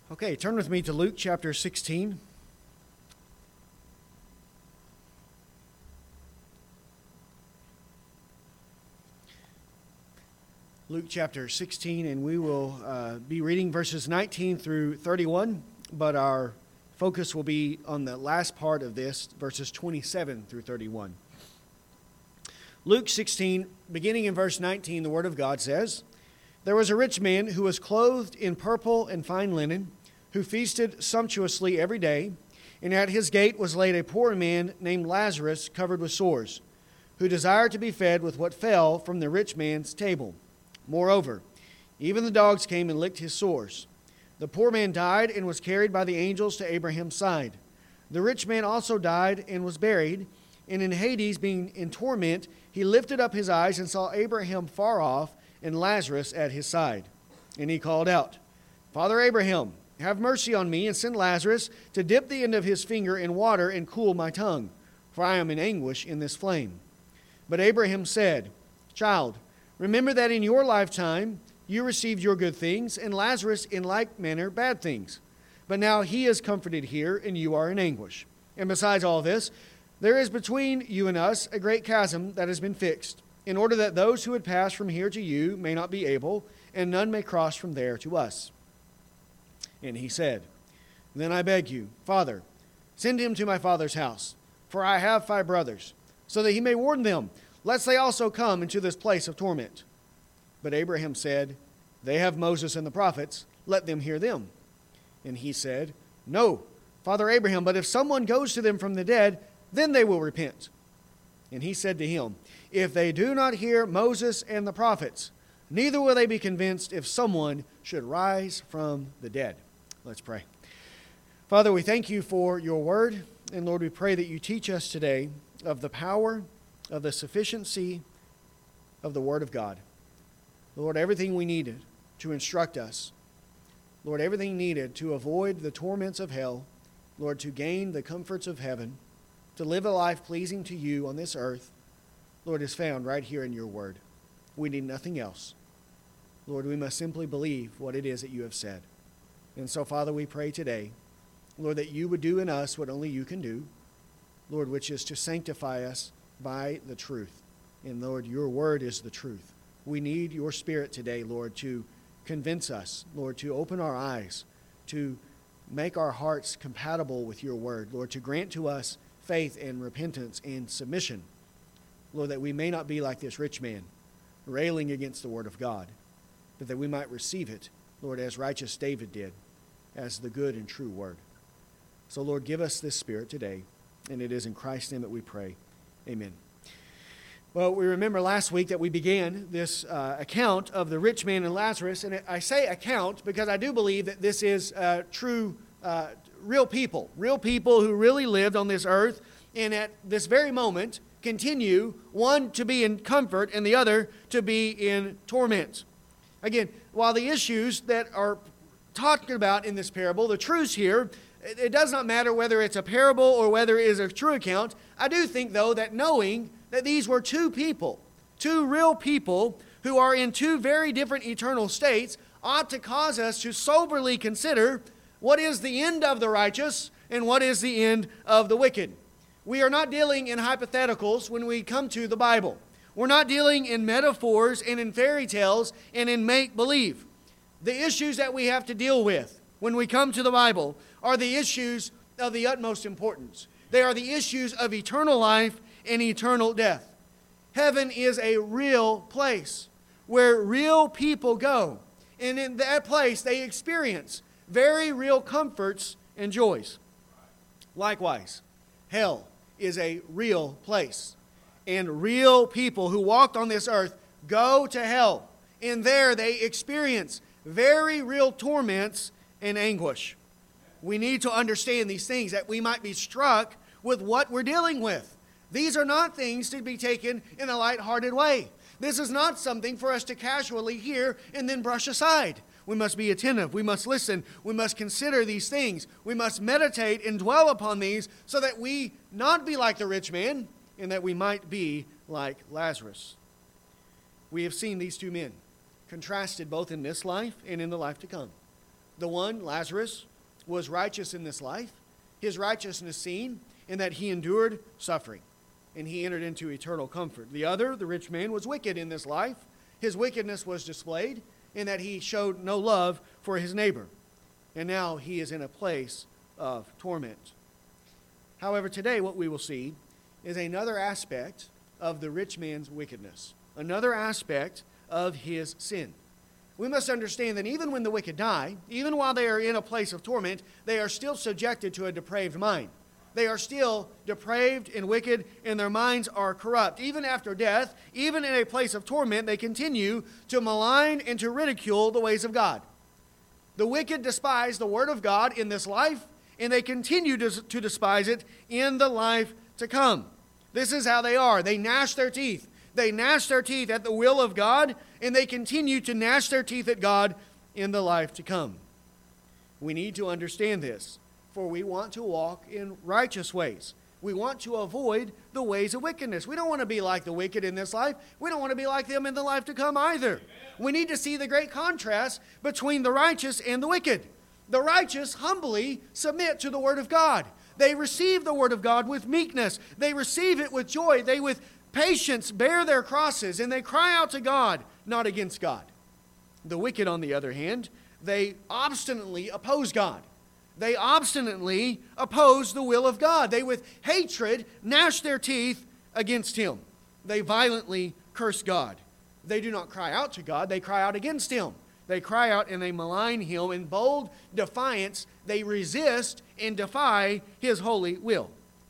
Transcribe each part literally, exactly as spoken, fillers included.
Okay, turn with me to Luke chapter sixteen. Luke chapter sixteen, and we will uh, be reading verses nineteen through thirty-one, but our focus will be on the last part of this, verses twenty-seven through thirty-one. Luke sixteen, beginning in verse nineteen, the Word of God says, "There was a rich man who was clothed in purple and fine linen, who feasted sumptuously every day, and at his gate was laid a poor man named Lazarus, covered with sores, who desired to be fed with what fell from the rich man's table. Moreover, even the dogs came and licked his sores. The poor man died and was carried by the angels to Abraham's side. The rich man also died and was buried, and in Hades, being in torment, he lifted up his eyes and saw Abraham far off and Lazarus at his side. And he called out, 'Father Abraham, have mercy on me, and send Lazarus to dip the end of his finger in water and cool my tongue, for I am in anguish in this flame.' But Abraham said, 'Child, remember that in your lifetime you received your good things, and Lazarus in like manner bad things. But now he is comforted here, and you are in anguish. And besides all this, there is between you and us a great chasm that has been fixed, in order that those who would pass from here to you may not be able, and none may cross from there to us.' And he said, 'Then I beg you, Father, send him to my father's house, for I have five brothers, so that he may warn them, lest they also come into this place of torment.' But Abraham said, 'They have Moses and the prophets, let them hear them.' And he said, 'No, Father Abraham, but if someone goes to them from the dead, then they will repent.' And he said to him, 'If they do not hear Moses and the prophets, neither will they be convinced if someone should rise from the dead.'" Let's pray. Father, we thank you for your word, and Lord, we pray that you teach us today of the power, of the sufficiency of the word of God. Lord, everything we needed to instruct us, Lord, everything needed to avoid the torments of hell, Lord, to gain the comforts of heaven, to live a life pleasing to you on this earth, Lord, is found right here in your word. We need nothing else. Lord, we must simply believe what it is that you have said. And so, Father, we pray today, Lord, that you would do in us what only you can do, Lord, which is to sanctify us by the truth. And, Lord, your word is the truth. We need your Spirit today, Lord, to convince us, Lord, to open our eyes, to make our hearts compatible with your word, Lord, to grant to us faith and repentance and submission, Lord, that we may not be like this rich man, railing against the word of God, but that we might receive it, Lord, as righteous David did, as the good and true word. So, Lord, give us this Spirit today, and it is in Christ's name that we pray. Amen. Well, we remember last week that we began this uh, account of the rich man and Lazarus, and I say account because I do believe that this is uh, true, uh, real people, real people who really lived on this earth, and at this very moment continue, one to be in comfort and the other to be in torment. Again, while the issues that are talked about in this parable, the truths here, it does not matter whether it's a parable or whether it is a true account. I do think, though, that knowing that these were two people, two real people who are in two very different eternal states, ought to cause us to soberly consider what is the end of the righteous and what is the end of the wicked. We are not dealing in hypotheticals when we come to the Bible. We're not dealing in metaphors and in fairy tales and in make-believe. The issues that we have to deal with when we come to the Bible are the issues of the utmost importance. They are the issues of eternal life and eternal death. Heaven is a real place where real people go. And in that place, they experience very real comforts and joys. Likewise, hell is a real place. And real people who walked on this earth go to hell. And there they experience very real torments and anguish. We need to understand these things that we might be struck with what we're dealing with. These are not things to be taken in a lighthearted way. This is not something for us to casually hear and then brush aside. We must be attentive. We must listen. We must consider these things. We must meditate and dwell upon these so that we not be like the rich man, and that we might be like Lazarus. We have seen these two men contrasted both in this life and in the life to come. The one, Lazarus, was righteous in this life. His righteousness seen in that he endured suffering, and he entered into eternal comfort. The other, the rich man, was wicked in this life. His wickedness was displayed in that he showed no love for his neighbor. And now he is in a place of torment. However, today what we will see is another aspect of the rich man's wickedness, another aspect of his sin. We must understand that even when the wicked die, even while they are in a place of torment, they are still subjected to a depraved mind. They are still depraved and wicked, and their minds are corrupt. Even after death, even in a place of torment, they continue to malign and to ridicule the ways of God. The wicked despise the word of God in this life, and they continue to, to despise it in the life to come. This is how they are. They gnash their teeth. They gnash their teeth at the will of God, and they continue to gnash their teeth at God in the life to come. We need to understand this, for we want to walk in righteous ways. We want to avoid the ways of wickedness. We don't want to be like the wicked in this life. We don't want to be like them in the life to come either. Amen. We need to see the great contrast between the righteous and the wicked. The righteous humbly submit to the word of God. They receive the word of God with meekness. They receive it with joy. They with patience bear their crosses, and they cry out to God, not against God. The wicked, on the other hand, they obstinately oppose God. They obstinately oppose the will of God. They with hatred gnash their teeth against Him. They violently curse God. They do not cry out to God. They cry out against Him. They cry out and they malign Him. In bold defiance, they resist and defy His holy will.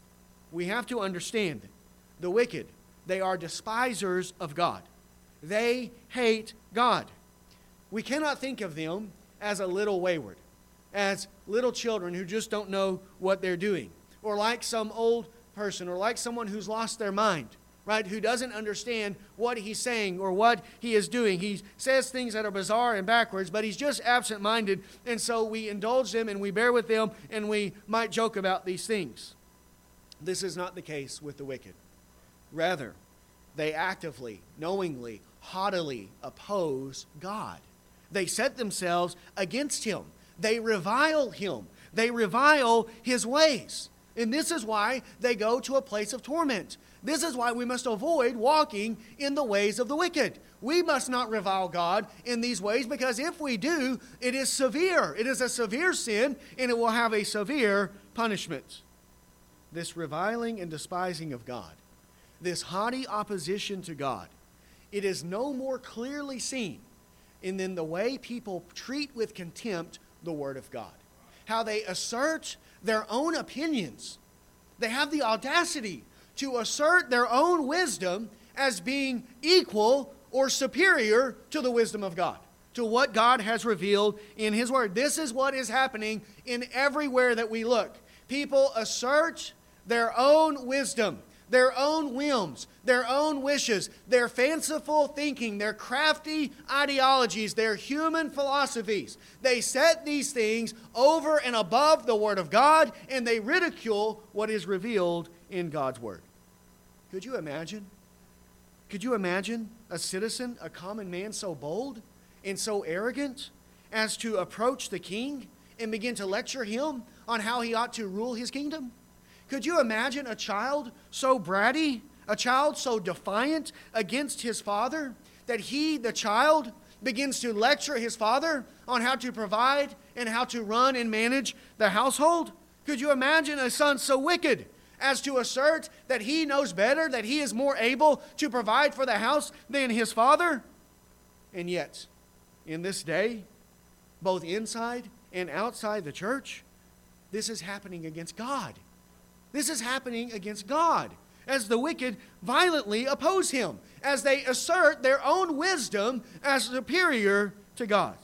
We have to understand the wicked, they are despisers of God. They hate God. We cannot think of them as a little wayward, as little children who just don't know what they're doing, or like some old person, or like someone who's lost their mind, right, who doesn't understand what he's saying or what he is doing. He says things that are bizarre and backwards, but he's just absent-minded, and so we indulge them and we bear with them and we might joke about these things. This is not the case with the wicked. Rather, they actively, knowingly, haughtily oppose God. They set themselves against Him. They revile Him. They revile His ways. And this is why they go to a place of torment. This is why we must avoid walking in the ways of the wicked. We must not revile God in these ways, because if we do, it is severe. It is a severe sin, and it will have a severe punishment. This reviling and despising of God, this haughty opposition to God, it is no more clearly seen in than the way people treat with contempt the Word of God. How they assert their own opinions. They have the audacity to assert their own wisdom as being equal or superior to the wisdom of God, to what God has revealed in His Word. This is what is happening in everywhere that we look. People assert their own wisdom, their own whims, their own wishes, their fanciful thinking, their crafty ideologies, their human philosophies. They set these things over and above the Word of God, and they ridicule what is revealed in God's Word. Could you imagine? Could you imagine a citizen, a common man so bold and so arrogant as to approach the king and begin to lecture him on how he ought to rule his kingdom? Could you imagine a child so bratty, a child so defiant against his father, that he, the child, begins to lecture his father on how to provide and how to run and manage the household? Could you imagine a son so wicked as to assert that he knows better, that he is more able to provide for the house than his father? And yet, in this day, both inside and outside the church, this is happening against God. This is happening against God, as the wicked violently oppose Him, as they assert their own wisdom as superior to God.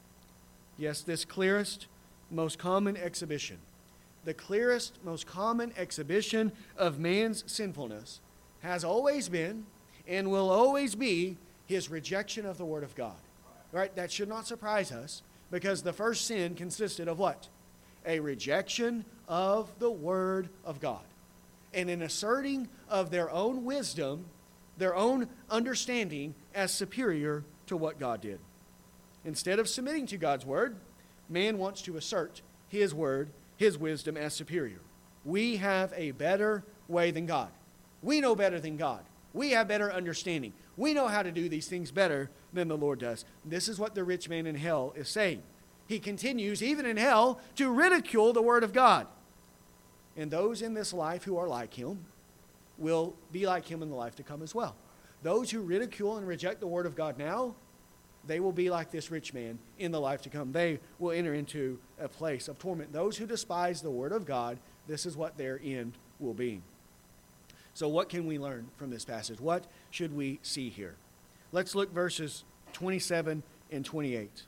Yes, this clearest, most common exhibition, the clearest, most common exhibition of man's sinfulness has always been and will always be his rejection of the Word of God. Right? That should not surprise us, because the first sin consisted of what? A rejection of the Word of God, and an asserting of their own wisdom, their own understanding as superior to what God did. Instead of submitting to God's Word, Man wants to assert his word, his wisdom as superior. We have a better way than God. We know better than God. We have better understanding. We know how to do these things better than the Lord does. This is what the rich man in hell is saying. He continues, even in hell, to ridicule the word of God. And those in this life who are like him will be like him in the life to come as well. Those who ridicule and reject the word of God now, they will be like this rich man in the life to come. They will enter into a place of torment. Those who despise the word of God, this is what their end will be. So what can we learn from this passage? What should we see here? Let's look verses twenty-seven and twenty-eight.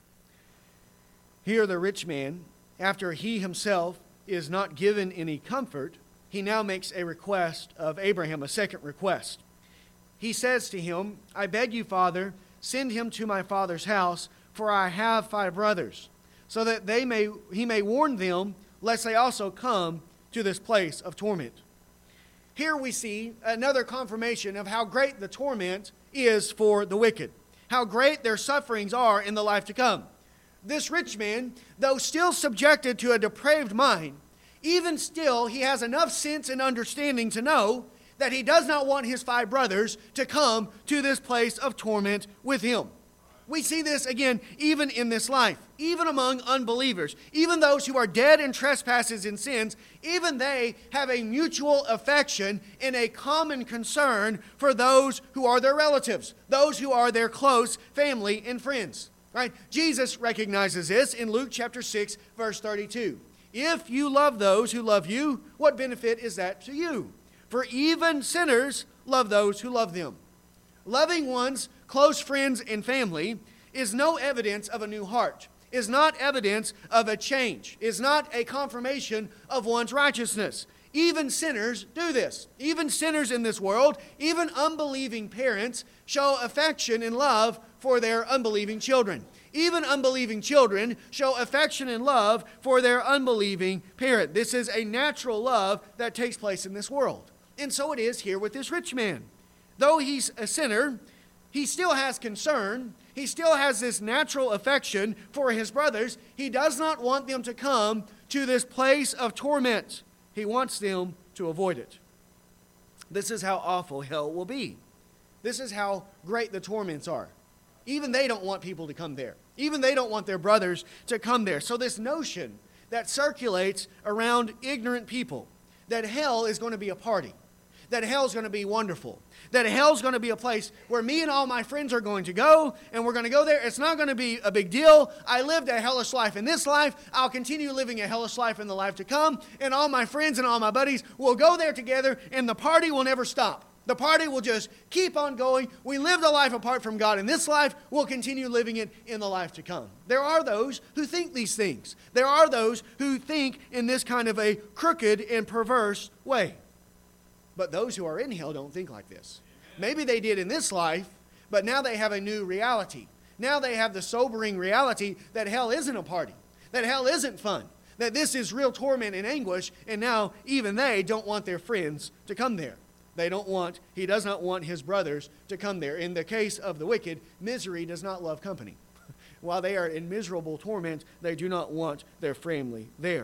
Here the rich man, after he himself is not given any comfort, he now makes a request of Abraham, a second request. He says to him, I beg you, Father, send him to my father's house, for I have five brothers, so that they may he may warn them, lest they also come to this place of torment. Here we see another confirmation of how great the torment is for the wicked, how great their sufferings are in the life to come. This rich man, though still subjected to a depraved mind, even still he has enough sense and understanding to know that he does not want his five brothers to come to this place of torment with him. We see this again even in this life, even among unbelievers, even those who are dead in trespasses and sins, even they have a mutual affection and a common concern for those who are their relatives, those who are their close family and friends. Right? Jesus recognizes this in Luke chapter six, verse thirty-two. If you love those who love you, what benefit is that to you? For even sinners love those who love them. Loving one's close friends and family is no evidence of a new heart, is not evidence of a change, is not a confirmation of one's righteousness. Even sinners do this. Even sinners in this world, even unbelieving parents show affection and love for their unbelieving children. Even unbelieving children show affection and love for their unbelieving parent. This is a natural love that takes place in this world. And so it is here with this rich man. Though he's a sinner, he still has concern. He still has this natural affection for his brothers. He does not want them to come to this place of torment. He wants them to avoid it. This is how awful hell will be. This is how great the torments are. Even they don't want people to come there. Even they don't want their brothers to come there. So this notion that circulates around ignorant people, that hell is going to be a party, that hell's going to be wonderful, that hell's going to be a place where me and all my friends are going to go, and we're going to go there. It's not going to be a big deal. I lived a hellish life in this life. I'll continue living a hellish life in the life to come, and all my friends and all my buddies will go there together, and the party will never stop. The party will just keep on going. We lived a life apart from God in this life. We'll continue living it in the life to come. There are those who think these things. There are those who think in this kind of a crooked and perverse way. But those who are in hell don't think like this. Maybe they did in this life, but now they have a new reality. Now they have the sobering reality that hell isn't a party, that hell isn't fun, that this is real torment and anguish, and now even they don't want their friends to come there. They don't want, he does not want his brothers to come there. In the case of the wicked, misery does not love company. While they are in miserable torment, they do not want their family there.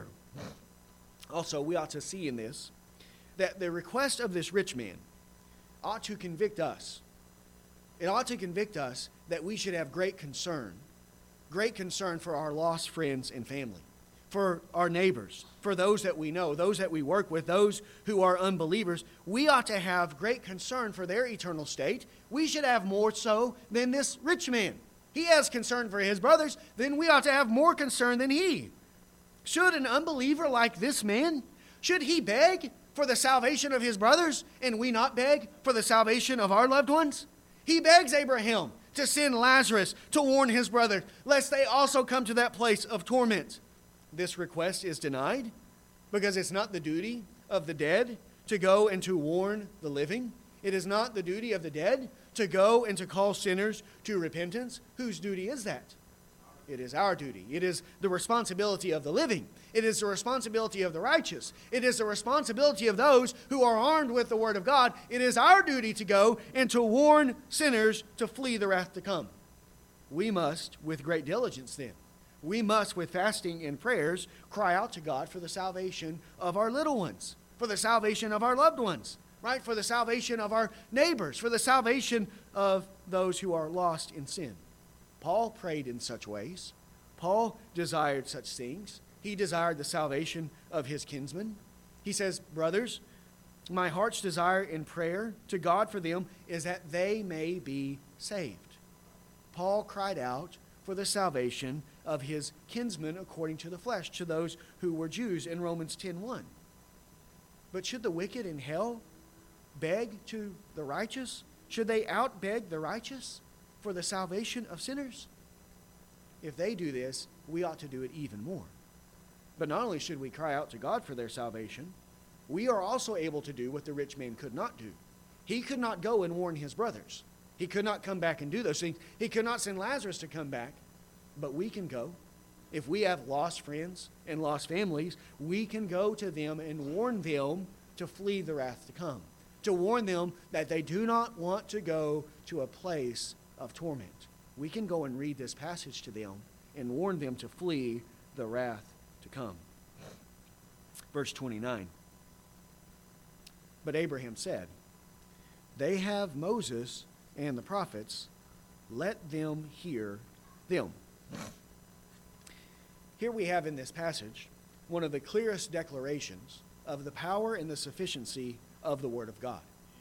Also, we ought to see in this that the request of this rich man ought to convict us. It ought to convict us that we should have great concern, great concern for our lost friends and family, for our neighbors, for those that we know, those that we work with, those who are unbelievers. We ought to have great concern for their eternal state. We should have more so than this rich man. He has concern for his brothers, then we ought to have more concern than he. Should an unbeliever like this man, should he beg for the salvation of his brothers, and we not beg for the salvation of our loved ones? He begs Abraham to send Lazarus to warn his brother, lest they also come to that place of torment. This request is denied because it's not the duty of the dead to go and to warn the living. It is not the duty of the dead to go and to call sinners to repentance. Whose duty is that? It is our duty. It is the responsibility of the living. It is the responsibility of the righteous. It is the responsibility of those who are armed with the word of God. It is our duty to go and to warn sinners to flee the wrath to come. We must, with great diligence then, we must, with fasting and prayers, cry out to God for the salvation of our little ones, for the salvation of our loved ones, right? For the salvation of our neighbors, for the salvation of those who are lost in sin. Paul prayed in such ways. Paul desired such things. He desired the salvation of his kinsmen. He says, brothers, my heart's desire in prayer to God for them is that they may be saved. Paul cried out for the salvation of his kinsmen according to the flesh, to those who were Jews in Romans ten one. But should the wicked in hell beg to the righteous? Should they outbeg the righteous for the salvation of sinners? If they do this, we ought to do it even more. But not only should we cry out to God for their salvation, we are also able to do what the rich man could not do. He could not go and warn his brothers. He could not come back and do those things. He could not send Lazarus to come back. But we can go. If we have lost friends and lost families, we can go to them and warn them to flee the wrath to come, to warn them that they do not want to go to a place of torment. We can go and read this passage to them and warn them to flee the wrath to come. Verse twenty-nine. But Abraham said, they have Moses and the prophets, let them hear them. Here we have in this passage one of the clearest declarations of the power and the sufficiency of the Word of God.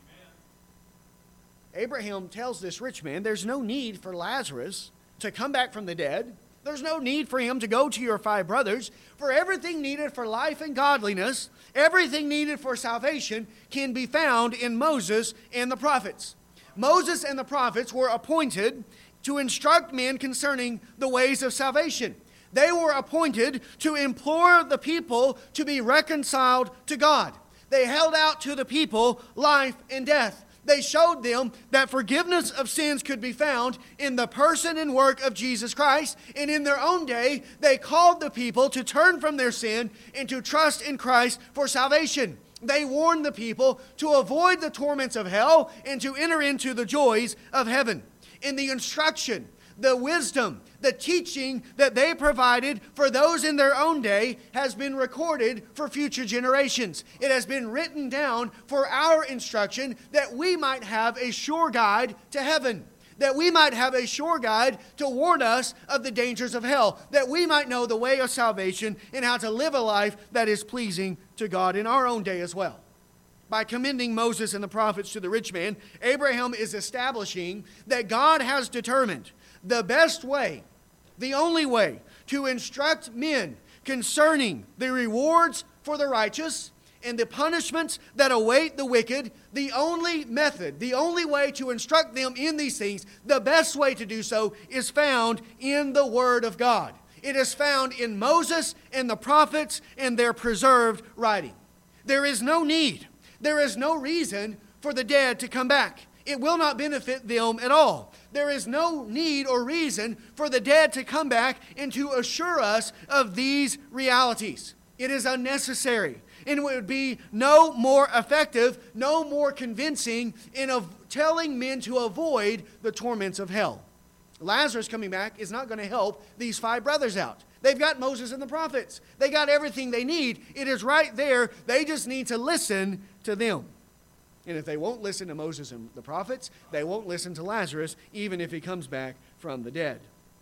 Amen. Abraham tells this rich man, there's no need for Lazarus to come back from the dead. There's no need for him to go to your five brothers. For everything needed for life and godliness, everything needed for salvation can be found in Moses and the prophets. Moses and the prophets were appointed to instruct men concerning the ways of salvation. They were appointed to implore the people to be reconciled to God. They held out to the people life and death. They showed them that forgiveness of sins could be found in the person and work of Jesus Christ. And in their own day, they called the people to turn from their sin and to trust in Christ for salvation. They warned the people to avoid the torments of hell and to enter into the joys of heaven. In the instruction, the wisdom, the teaching that they provided for those in their own day has been recorded for future generations. It has been written down for our instruction that we might have a sure guide to heaven, that we might have a sure guide to warn us of the dangers of hell, that we might know the way of salvation and how to live a life that is pleasing to God in our own day as well. By commending Moses and the prophets to the rich man, Abraham is establishing that God has determined the best way, the only way, to instruct men concerning the rewards for the righteous and the punishments that await the wicked. The only method, the only way to instruct them in these things, the best way to do so is found in the Word of God. It is found in Moses and the prophets and their preserved writing. There is no need, there is no reason for the dead to come back. It will not benefit them at all. There is no need or reason for the dead to come back and to assure us of these realities. It is unnecessary. And it would be no more effective, no more convincing in of telling men to avoid the torments of hell. Lazarus coming back is not going to help these five brothers out. They've got Moses and the prophets. They got everything they need. It is right there. They just need to listen to them. And if they won't listen to Moses and the prophets, they won't listen to Lazarus, even if he comes back from the dead.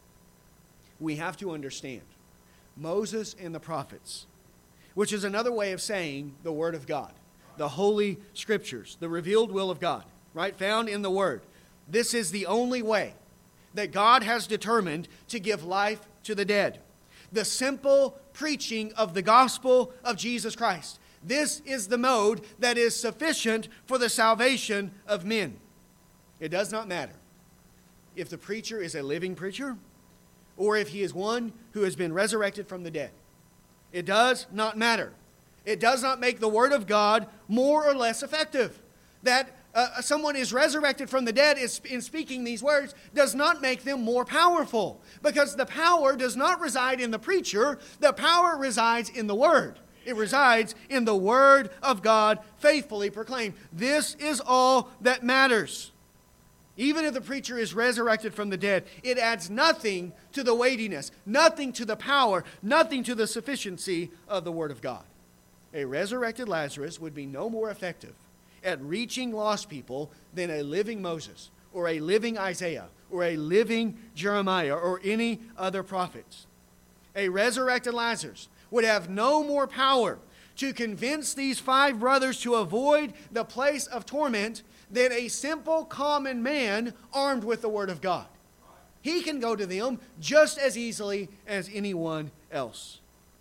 We have to understand Moses and the prophets, which is another way of saying the Word of God, the Holy Scriptures, the revealed will of God, right? Found in the Word. This is the only way that God has determined to give life to the dead. The simple preaching of the gospel of Jesus Christ. This is the mode that is sufficient for the salvation of men. It does not matter if the preacher is a living preacher or if he is one who has been resurrected from the dead. It does not matter. It does not make the Word of God more or less effective. That uh, someone is resurrected from the dead is, in speaking these words does not make them more powerful, because the power does not reside in the preacher. The power resides in the Word. It resides in the Word of God faithfully proclaimed. This is all that matters. Even if the preacher is resurrected from the dead, it adds nothing to the weightiness, nothing to the power, nothing to the sufficiency of the Word of God. A resurrected Lazarus would be no more effective at reaching lost people than a living Moses or a living Isaiah or a living Jeremiah or any other prophets. A resurrected Lazarus would have no more power to convince these five brothers to avoid the place of torment than a simple common man armed with the Word of God. He can go to them just as easily as anyone else.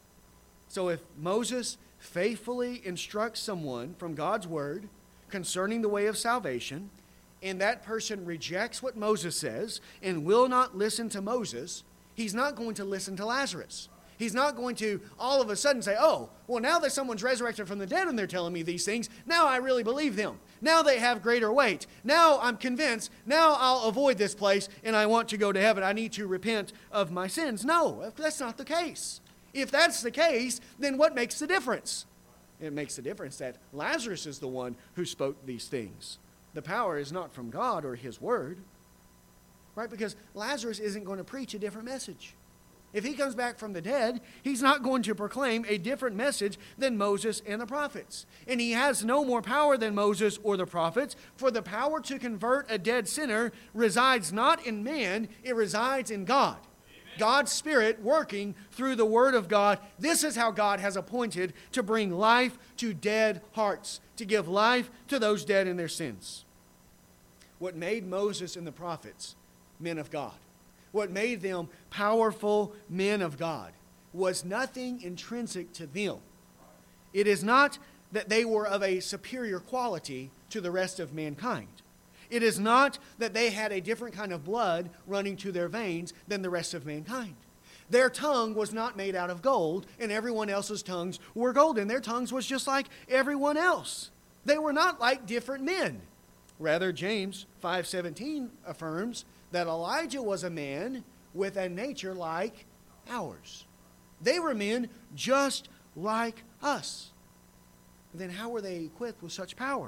So if Moses faithfully instructs someone from God's Word concerning the way of salvation, and that person rejects what Moses says and will not listen to Moses, he's not going to listen to Lazarus. He's not going to all of a sudden say, oh, well, now that someone's resurrected from the dead and they're telling me these things, now I really believe them. Now they have greater weight. Now I'm convinced. Now I'll avoid this place and I want to go to heaven. I need to repent of my sins. No, that's not the case. If that's the case, then what makes the difference? It makes the difference that Lazarus is the one who spoke these things. The power is not from God or His Word, right? Because Lazarus isn't going to preach a different message. If he comes back from the dead, he's not going to proclaim a different message than Moses and the prophets. And he has no more power than Moses or the prophets, for the power to convert a dead sinner resides not in man, it resides in God. Amen. God's Spirit working through the Word of God. This is how God has appointed to bring life to dead hearts, to give life to those dead in their sins. What made Moses and the prophets men of God, what made them powerful men of God, was nothing intrinsic to them. It is not that they were of a superior quality to the rest of mankind. It is not that they had a different kind of blood running to their veins than the rest of mankind. Their tongue was not made out of gold, and everyone else's tongues were golden. Their tongues was just like everyone else. They were not like different men. Rather, James five seventeen affirms that Elijah was a man with a nature like ours. They were men just like us. Then how were they equipped with such power?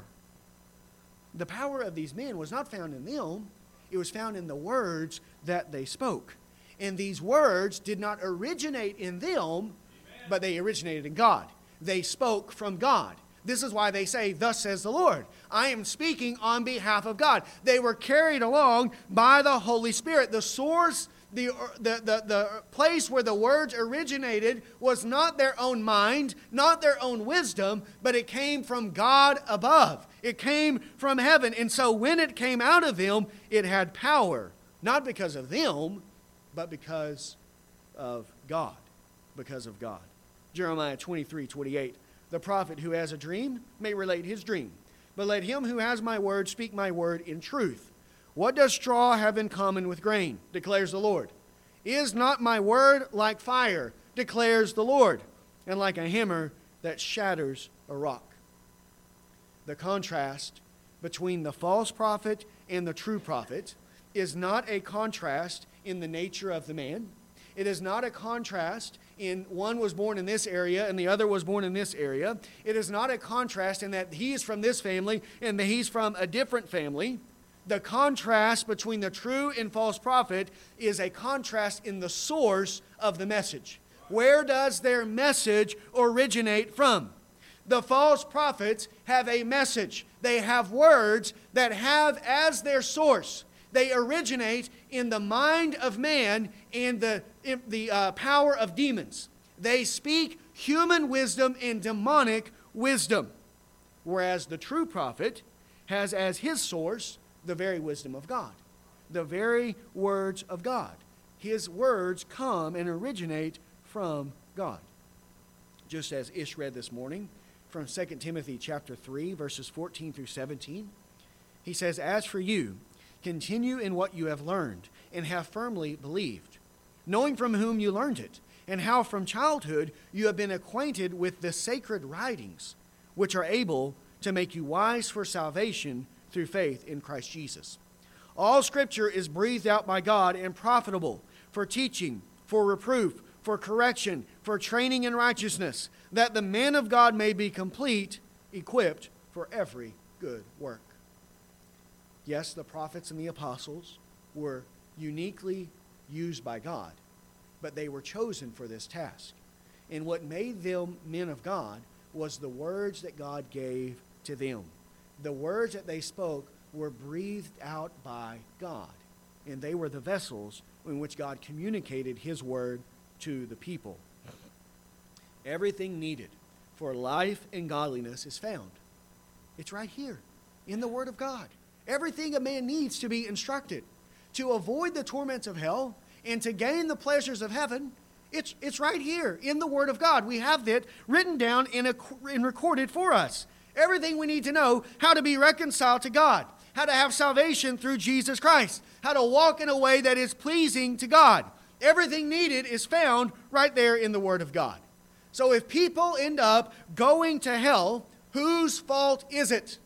The power of these men was not found in them. It was found in the words that they spoke. And these words did not originate in them, Amen. But they originated in God. They spoke from God. This is why they say, thus says the Lord. I am speaking on behalf of God. They were carried along by the Holy Spirit. The source, the, the, the, the place where the words originated was not their own mind, not their own wisdom, but it came from God above. It came from heaven. And so when it came out of them, it had power. Not because of them, but because of God. Because of God. Jeremiah twenty-three twenty-eight. The prophet who has a dream may relate his dream, but let him who has my word speak my word in truth. What does straw have in common with grain, declares the Lord? Is not my word like fire, declares the Lord, and like a hammer that shatters a rock? The contrast between the false prophet and the true prophet is not a contrast in the nature of the man. It is not a contrast in one was born in this area and the other was born in this area. It is not a contrast in that he is from this family and that he's from a different family. The contrast between the true and false prophet is a contrast in the source of the message. Where does their message originate from? The false prophets have a message. They have words that have as their source. They originate in the mind of man and the, the uh, power of demons. They speak human wisdom and demonic wisdom. Whereas the true prophet has as his source the very wisdom of God. The very words of God. His words come and originate from God. Just as Ish read this morning from Second Timothy chapter three, verses fourteen through seventeen. He says, as for you, continue in what you have learned and have firmly believed, knowing from whom you learned it, and how from childhood you have been acquainted with the sacred writings, which are able to make you wise for salvation through faith in Christ Jesus. All Scripture is breathed out by God and profitable for teaching, for reproof, for correction, for training in righteousness, that the man of God may be complete, equipped for every good work. Yes, the prophets and the apostles were uniquely used by God, but they were chosen for this task. And what made them men of God was the words that God gave to them. The words that they spoke were breathed out by God, and they were the vessels in which God communicated His word to the people. Everything needed for life and godliness is found. It's right here in the Word of God. Everything a man needs to be instructed, to avoid the torments of hell and to gain the pleasures of heaven, it's, it's right here in the Word of God. We have that written down and, a, and recorded for us. Everything we need to know how to be reconciled to God, how to have salvation through Jesus Christ, how to walk in a way that is pleasing to God. Everything needed is found right there in the Word of God. So if people end up going to hell, whose fault is it?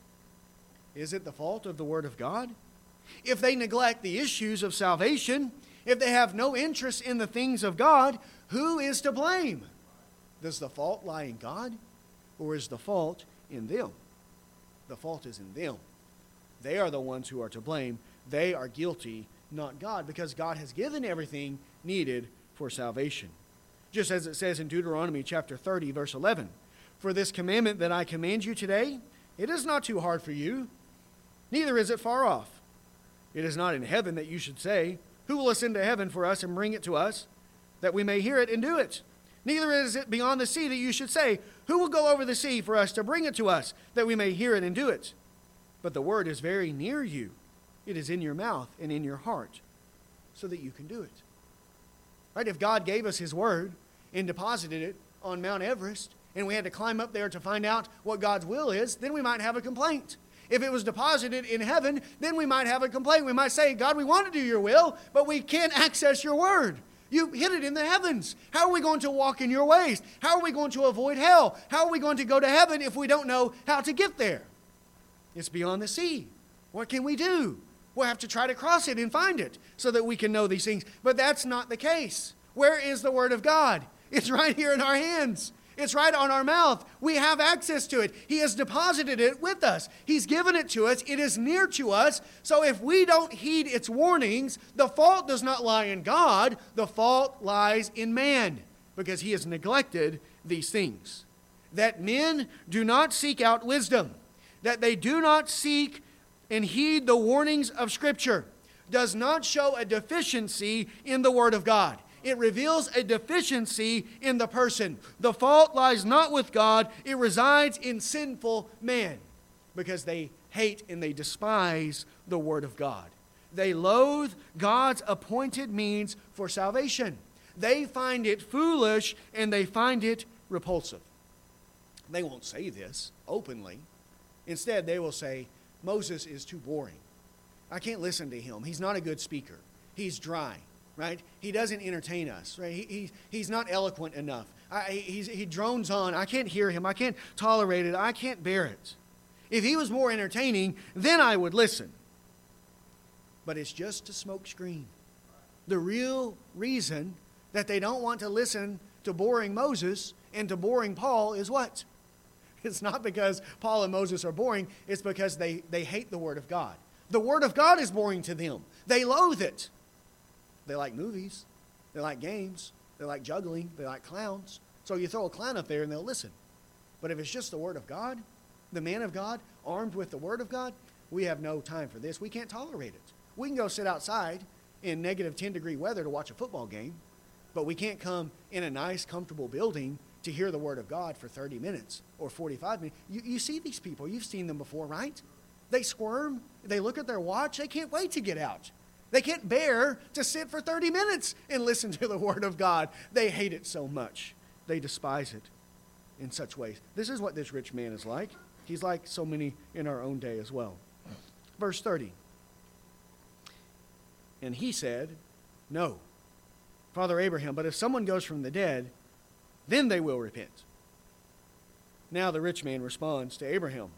Is it the fault of the Word of God? If they neglect the issues of salvation, if they have no interest in the things of God, who is to blame? Does the fault lie in God, or is the fault in them? The fault is in them. They are the ones who are to blame. They are guilty, not God, because God has given everything needed for salvation. Just as it says in Deuteronomy chapter thirty, verse eleven, "For this commandment that I command you today, it is not too hard for you, neither is it far off. It is not in heaven that you should say, 'Who will ascend to heaven for us and bring it to us, that we may hear it and do it?' Neither is it beyond the sea that you should say, 'Who will go over the sea for us to bring it to us, that we may hear it and do it?' But the word is very near you. It is in your mouth and in your heart, so that you can do it." Right? If God gave us His word and deposited it on Mount Everest, and we had to climb up there to find out what God's will is, then we might have a complaint. If it was deposited in heaven, then we might have a complaint. We might say, "God, we want to do your will, but we can't access your word. You hid it in the heavens. How are we going to walk in your ways? How are we going to avoid hell? How are we going to go to heaven if we don't know how to get there? It's beyond the sea. What can we do? We'll have to try to cross it and find it so that we can know these things." But that's not the case. Where is the Word of God? It's right here in our hands. It's right on our mouth. We have access to it. He has deposited it with us. He's given it to us. It is near to us. So if we don't heed its warnings, the fault does not lie in God. The fault lies in man, because he has neglected these things. That men do not seek out wisdom, that they do not seek and heed the warnings of Scripture, does not show a deficiency in the Word of God. It reveals a deficiency in the person. The fault lies not with God. It resides in sinful man, because they hate and they despise the Word of God. They loathe God's appointed means for salvation. They find it foolish and they find it repulsive. They won't say this openly. Instead, they will say, "Moses is too boring. I can't listen to him. He's not a good speaker. He's dry." Right? He doesn't entertain us. Right? He, he, he's not eloquent enough. I, he's, he drones on. I can't hear him. I can't tolerate it. I can't bear it. If he was more entertaining, then I would listen. But it's just a smokescreen. The real reason that they don't want to listen to boring Moses and to boring Paul is what? It's not because Paul and Moses are boring. It's because they, they hate the Word of God. The Word of God is boring to them. They loathe it. They like movies. They like games. They like juggling. They like clowns. So you throw a clown up there and they'll listen. But if it's just the Word of God, the man of God, armed with the Word of God, we have no time for this. We can't tolerate it. We can go sit outside in negative ten degree weather to watch a football game, but we can't come in a nice, comfortable building to hear the Word of God for thirty minutes or forty-five minutes. You, you see these people. You've seen them before, right? They squirm. They look at their watch. They can't wait to get out. They can't bear to sit for thirty minutes and listen to the Word of God. They hate it so much. They despise it in such ways. This is what this rich man is like. He's like so many in our own day as well. Verse thirty. And he said, "No, Father Abraham, but if someone goes from the dead, then they will repent." Now the rich man responds to Abraham.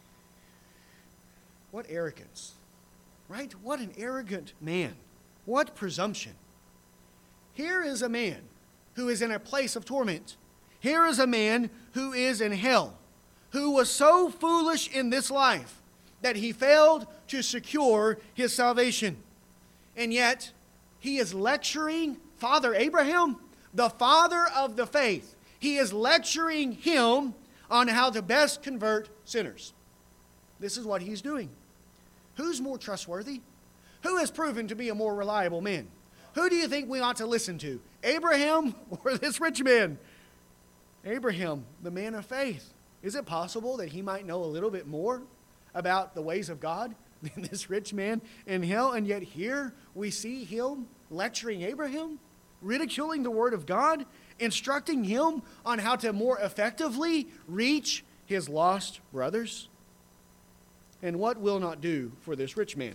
What arrogance. Right? What an arrogant man. What presumption. Here is a man who is in a place of torment. Here is a man who is in hell, who was so foolish in this life that he failed to secure his salvation. And yet, he is lecturing Father Abraham, the father of the faith. He is lecturing him on how to best convert sinners. This is what he's doing. Who's more trustworthy? Who has proven to be a more reliable man? Who do you think we ought to listen to? Abraham or this rich man? Abraham, the man of faith. Is it possible that he might know a little bit more about the ways of God than this rich man in hell? And yet here we see him lecturing Abraham, ridiculing the word of God, instructing him on how to more effectively reach his lost brothers. And what will not do for this rich man?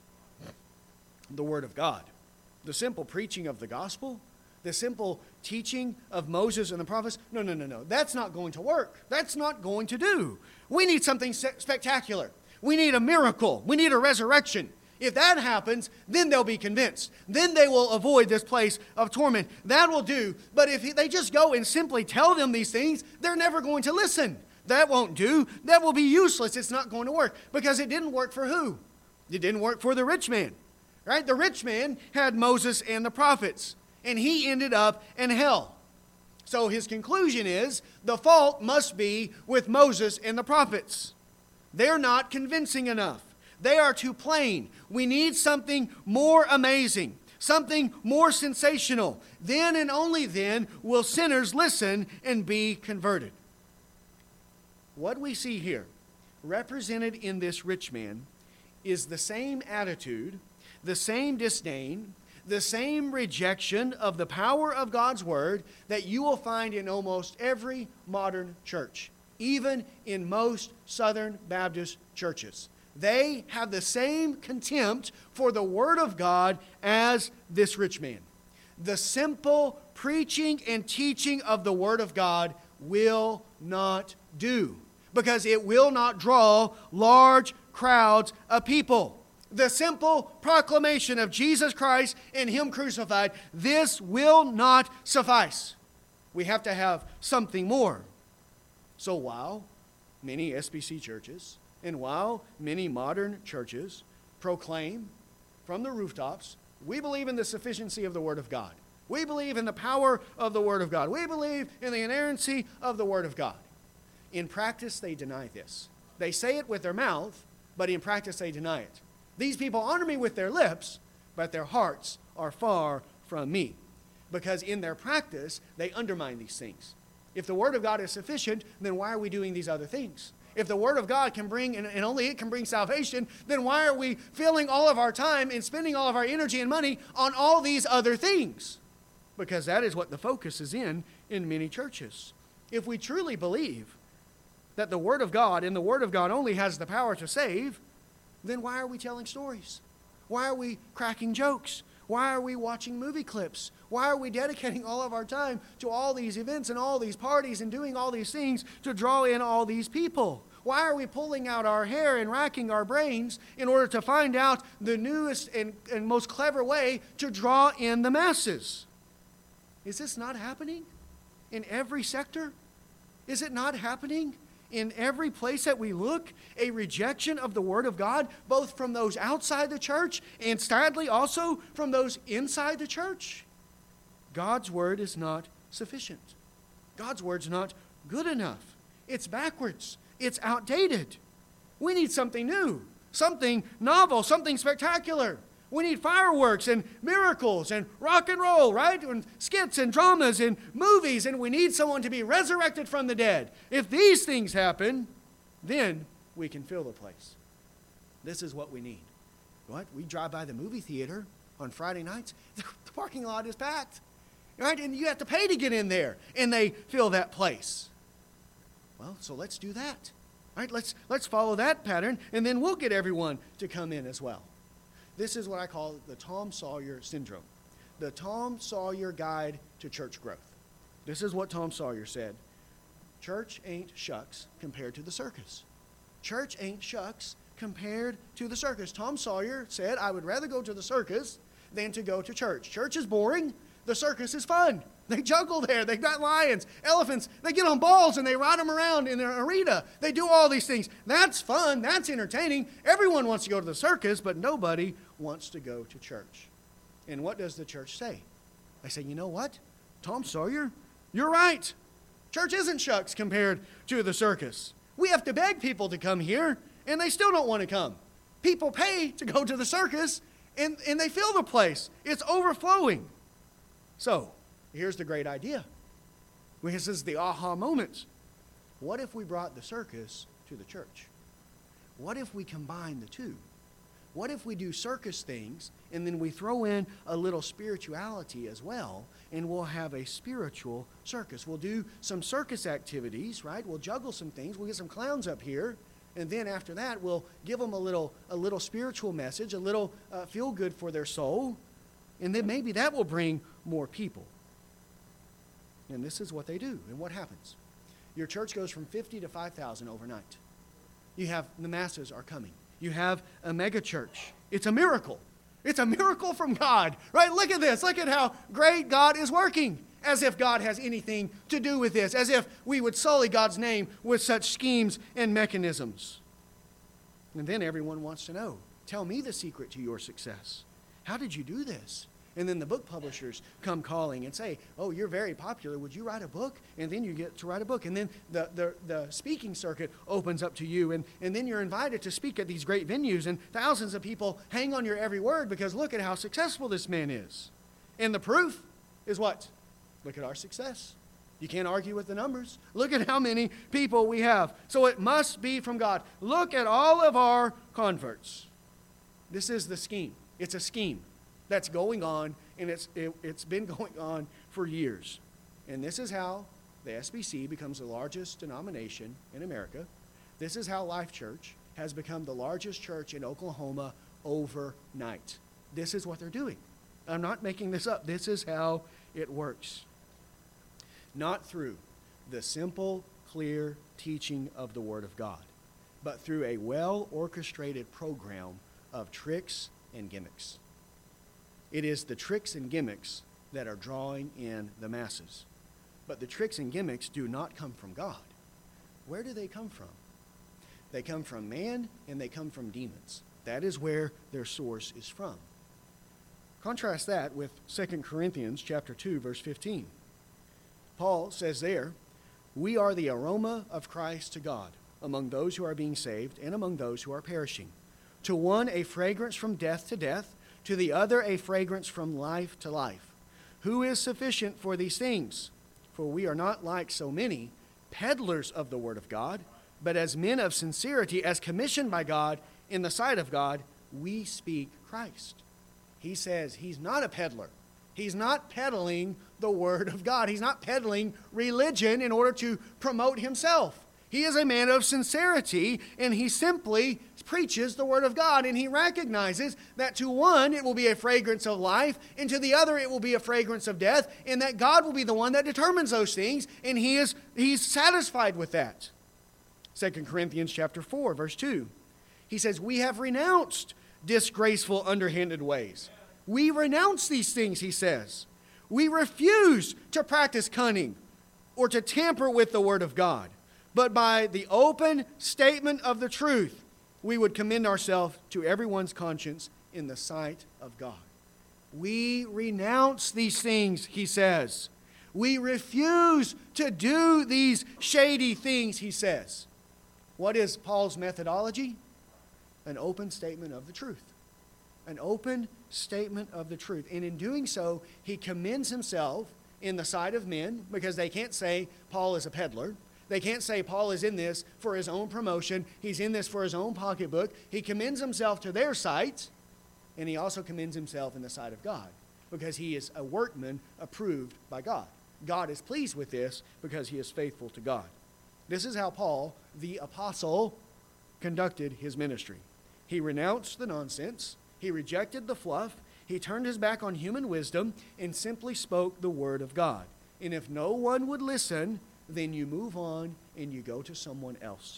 The word of God. The simple preaching of the gospel, the simple teaching of Moses and the prophets. No, no, no, no. That's not going to work. That's not going to do. We need something spectacular. We need a miracle. We need a resurrection. If that happens, then they'll be convinced. Then they will avoid this place of torment. That will do. But if they just go and simply tell them these things, they're never going to listen. That won't do. That will be useless. It's not going to work. Because it didn't work for who? It didn't work for the rich man. Right? The rich man had Moses and the prophets. And he ended up in hell. So his conclusion is, the fault must be with Moses and the prophets. They're not convincing enough. They are too plain. We need something more amazing, something more sensational. Then and only then will sinners listen and be converted. What we see here, represented in this rich man, is the same attitude, the same disdain, the same rejection of the power of God's word that you will find in almost every modern church, even in most Southern Baptist churches. They have the same contempt for the word of God as this rich man. The simple preaching and teaching of the word of God will not do, because it will not draw large crowds of people. The simple proclamation of Jesus Christ and Him crucified, this will not suffice. We have to have something more. So while many S B C churches and while many modern churches proclaim from the rooftops, we believe in the sufficiency of the Word of God. We believe in the power of the Word of God. We believe in the inerrancy of the Word of God. In practice, they deny this. They say it with their mouth, but in practice, they deny it. These people honor me with their lips, but their hearts are far from me. Because in their practice, they undermine these things. If the Word of God is sufficient, then why are we doing these other things? If the Word of God can bring, and only it can bring salvation, then why are we filling all of our time and spending all of our energy and money on all these other things? Because that is what the focus is in in many churches. If we truly believe that the Word of God and the Word of God only has the power to save, then why are we telling stories? Why are we cracking jokes? Why are we watching movie clips? Why are we dedicating all of our time to all these events and all these parties and doing all these things to draw in all these people? Why are we pulling out our hair and racking our brains in order to find out the newest and, and most clever way to draw in the masses? Is this not happening in every sector? Is it not happening in every place that we look? A rejection of the Word of God, both from those outside the church and sadly also from those inside the church. God's Word is not sufficient. God's Word's not good enough. It's backwards. It's outdated. We need something new, something novel, something spectacular. We need fireworks and miracles and rock and roll, right? And skits and dramas and movies, and we need someone to be resurrected from the dead. If these things happen, then we can fill the place. This is what we need. What? We drive by the movie theater on Friday nights, the parking lot is packed, right? And you have to pay to get in there, and they fill that place. Well, so let's do that. All right, let's, let's follow that pattern, and then we'll get everyone to come in as well. This is what I call the Tom Sawyer syndrome. The Tom Sawyer Guide to Church Growth. This is what Tom Sawyer said. Church ain't shucks compared to the circus. Church ain't shucks compared to the circus. Tom Sawyer said, I would rather go to the circus than to go to church. Church is boring. The circus is fun. They juggle there. They've got lions, elephants. They get on balls and they ride them around in their arena. They do all these things. That's fun. That's entertaining. Everyone wants to go to the circus, but nobody wants to go to church. And what does the church say? They say, you know what? Tom Sawyer, you're right. Church isn't shucks compared to the circus. We have to beg people to come here, and they still don't want to come. People pay to go to the circus, and, and they fill the place. It's overflowing. So, here's the great idea. This is the aha moment. What if we brought the circus to the church? What if we combine the two? What if we do circus things and then we throw in a little spirituality as well, and we'll have a spiritual circus? We'll do some circus activities, right? We'll juggle some things. We'll get some clowns up here, and then after that, we'll give them a little, a little spiritual message, a little uh, feel good for their soul, and then maybe that will bring more people. And this is what they do. And what happens? Your church goes from fifty to five thousand overnight. You have, the masses are coming. You have a mega church. It's a miracle. It's a miracle from God, right? Look at this. Look at how great God is working. As if God has anything to do with this. As if we would sully God's name with such schemes and mechanisms. And then everyone wants to know, tell me the secret to your success. How did you do this? And then the book publishers come calling and say, oh, you're very popular. Would you write a book? And then you get to write a book. And then the, the, the speaking circuit opens up to you. And, and then you're invited to speak at these great venues. And thousands of people hang on your every word because look at how successful this man is. And the proof is what? Look at our success. You can't argue with the numbers. Look at how many people we have. So it must be from God. Look at all of our converts. This is the scheme. It's a scheme that's going on, and it's it, it's been going on for years. And this is how the S B C becomes the largest denomination in America. This is how Life Church has become the largest church in Oklahoma overnight. This is what they're doing. I'm not making this up. This is how it works. Not through the simple, clear teaching of the Word of God, but through a well-orchestrated program of tricks and gimmicks. It is the tricks and gimmicks that are drawing in the masses. But the tricks and gimmicks do not come from God. Where do they come from? They come from man, and they come from demons. That is where their source is from. Contrast that with Second Corinthians chapter two, verse fifteen. Paul says there, we are the aroma of Christ to God among those who are being saved and among those who are perishing. To one, a fragrance from death to death, to the other a fragrance from life to life. Who is sufficient for these things? For we are not like so many peddlers of the word of God, but as men of sincerity, as commissioned by God in the sight of God, we speak Christ. He says he's not a peddler. He's not peddling the word of God. He's not peddling religion in order to promote himself. He is a man of sincerity, and he simply preaches the word of God, and he recognizes that to one it will be a fragrance of life, and to the other it will be a fragrance of death, and that God will be the one that determines those things, and he is he's satisfied with that. Second Corinthians chapter four, verse two. He says, we have renounced disgraceful, underhanded ways. We renounce these things, he says. We refuse to practice cunning or to tamper with the word of God. But by the open statement of the truth, we would commend ourselves to everyone's conscience in the sight of God. We renounce these things, he says. We refuse to do these shady things, he says. What is Paul's methodology? An open statement of the truth. An open statement of the truth. And in doing so, he commends himself in the sight of men, because they can't say Paul is a peddler. They can't say Paul is in this for his own promotion. He's in this for his own pocketbook. He commends himself to their sight, and he also commends himself in the sight of God, because he is a workman approved by God. God is pleased with this because he is faithful to God. This is how Paul, the apostle, conducted his ministry. He renounced the nonsense. He rejected the fluff. He turned his back on human wisdom and simply spoke the word of God. And if no one would listen, then you move on and you go to someone else.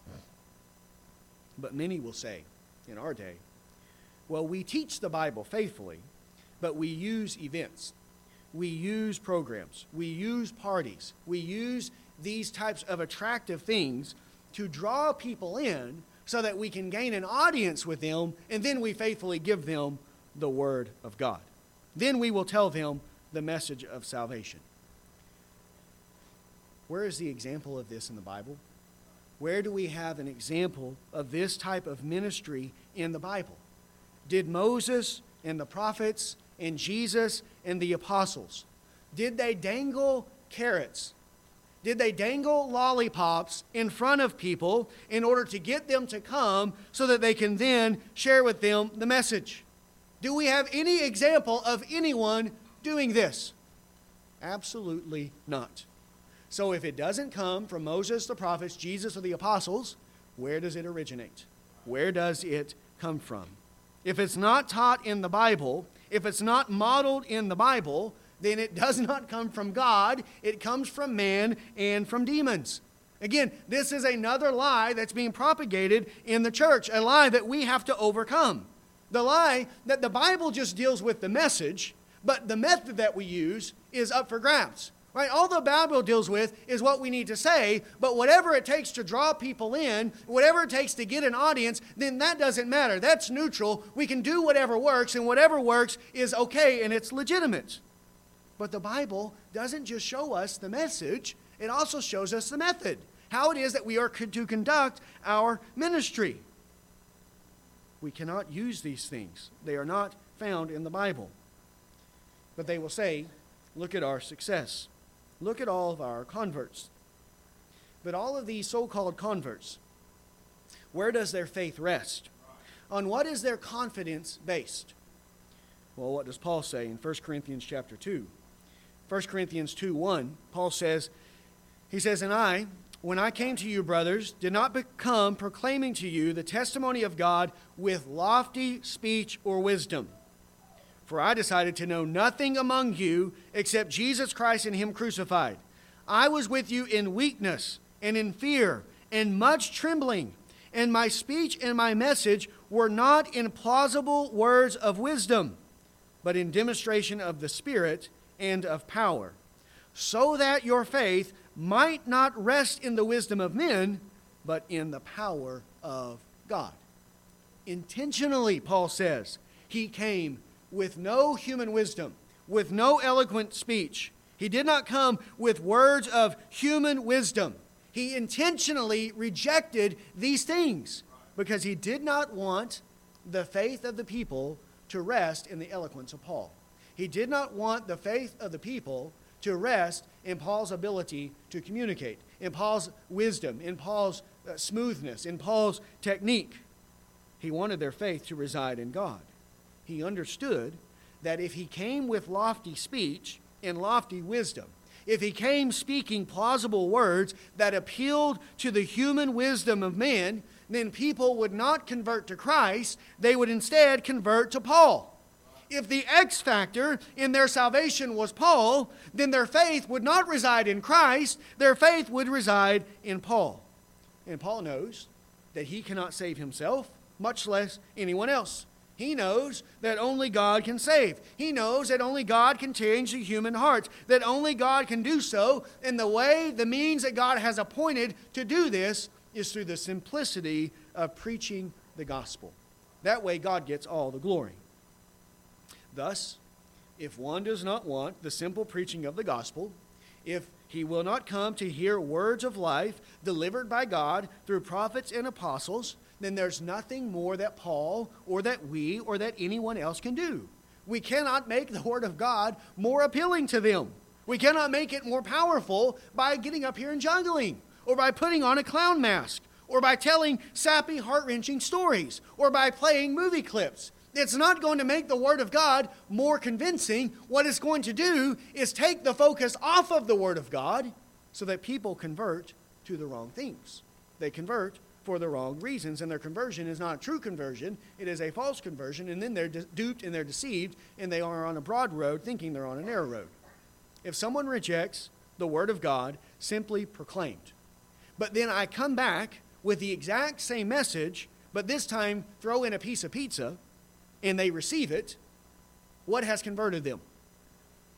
But many will say in our day, well, we teach the Bible faithfully, but we use events. we use programs, we use parties, we use these types of attractive things to draw people in so that we can gain an audience with them, and then we faithfully give them the Word of God. Then we will tell them the message of salvation. Where is the example of this in the Bible? Where do we have an example of this type of ministry in the Bible? Did Moses and the prophets and Jesus and the apostles, did they dangle carrots? Did they dangle lollipops in front of people in order to get them to come so that they can then share with them the message? Do we have any example of anyone doing this? Absolutely not. So if it doesn't come from Moses, the prophets, Jesus, or the apostles, where does it originate? Where does it come from? If it's not taught in the Bible, if it's not modeled in the Bible, then it does not come from God. It comes from man and from demons. Again, this is another lie that's being propagated in the church, a lie that we have to overcome. The lie that the Bible just deals with the message, but the method that we use is up for grabs. Right? All the Bible deals with is what we need to say, but whatever it takes to draw people in, whatever it takes to get an audience, then that doesn't matter. That's neutral. We can do whatever works, and whatever works is okay and it's legitimate. But the Bible doesn't just show us the message, it also shows us the method, how it is that we are to conduct our ministry. We cannot use these things. They are not found in the Bible. But they will say, look at our success. Look at all of our converts. But all of these so-called converts, where does their faith rest? On what is their confidence based? Well, what does Paul say in First Corinthians chapter two? First Corinthians two one, Paul says, he says, "And I, when I came to you, brothers, did not become proclaiming to you the testimony of God with lofty speech or wisdom. For I decided to know nothing among you except Jesus Christ and Him crucified. I was with you in weakness and in fear and much trembling. And my speech and my message were not in plausible words of wisdom, but in demonstration of the Spirit and of power, so that your faith might not rest in the wisdom of men, but in the power of God." Intentionally, Paul says, he came with no human wisdom, with no eloquent speech. He did not come with words of human wisdom. He intentionally rejected these things because he did not want the faith of the people to rest in the eloquence of Paul. He did not want the faith of the people to rest in Paul's ability to communicate, in Paul's wisdom, in Paul's uh, smoothness, in Paul's technique. He wanted their faith to reside in God. He understood that if he came with lofty speech and lofty wisdom, if he came speaking plausible words that appealed to the human wisdom of man, then people would not convert to Christ. They would instead convert to Paul. If the X factor in their salvation was Paul, then their faith would not reside in Christ. Their faith would reside in Paul. And Paul knows that he cannot save himself, much less anyone else. He knows that only God can save. He knows that only God can change the human heart, that only God can do so. And the way, the means that God has appointed to do this is through the simplicity of preaching the gospel. That way God gets all the glory. Thus, if one does not want the simple preaching of the gospel, if he will not come to hear words of life delivered by God through prophets and apostles, then there's nothing more that Paul or that we or that anyone else can do. We cannot make the Word of God more appealing to them. We cannot make it more powerful by getting up here and juggling, or by putting on a clown mask, or by telling sappy, heart-wrenching stories, or by playing movie clips. It's not going to make the Word of God more convincing. What it's going to do is take the focus off of the Word of God so that people convert to the wrong things. They convert for the wrong reasons, and their conversion is not a true conversion. It is a false conversion, and then they're duped and they're deceived, and they are on a broad road thinking they're on a narrow road. If someone rejects the Word of God simply proclaimed, but then I come back with the exact same message, but this time throw in a piece of pizza, and they receive it, what has converted them?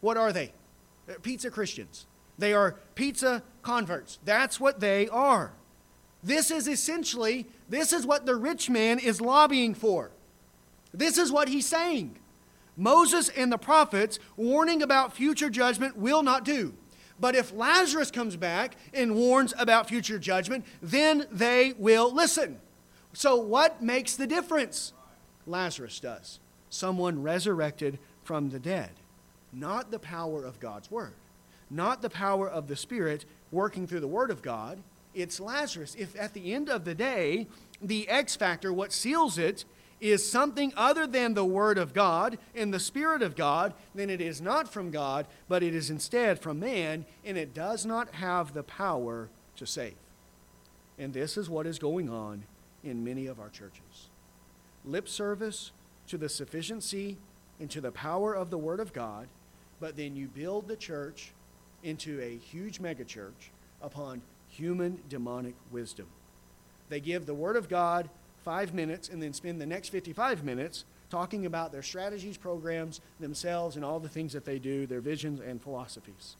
What are they? Pizza Christians. They are pizza converts. That's what they are. This is essentially, this is what the rich man is lobbying for. This is what he's saying. Moses and the prophets warning about future judgment will not do. But if Lazarus comes back and warns about future judgment, then they will listen. So what makes the difference? Lazarus does. Someone resurrected from the dead. Not the power of God's word. Not the power of the Spirit working through the word of God. It's Lazarus. If at the end of the day, the X factor, what seals it, is something other than the word of God and the Spirit of God, then it is not from God, but it is instead from man, and it does not have the power to save. And this is what is going on in many of our churches. Lip service to the sufficiency and to the power of the word of God, but then you build the church into a huge megachurch upon human demonic wisdom. They give the word of God five minutes and then spend the next fifty-five minutes talking about their strategies, programs, themselves, and all the things that they do, their visions and philosophies.